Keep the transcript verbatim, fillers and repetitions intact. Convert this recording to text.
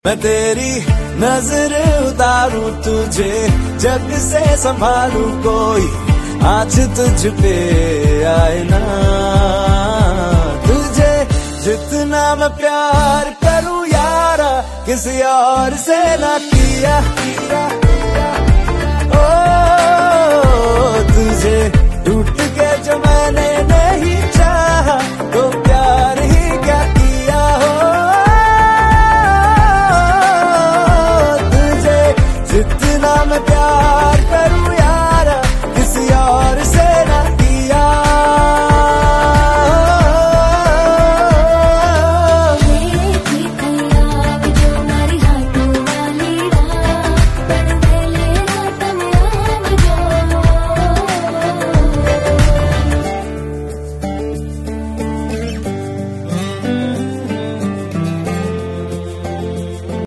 मैं तेरी नजर उतारूं तुझे जग से संभालूं कोई आज तुझ पे आए ना। तुझे जितना मैं प्यार करूं यारा किसी और से ना किया। ओ तुझे टूट के जो मैंने नहीं चाहा तो प्यार ही क्या किया हो। जितना मैं प्यार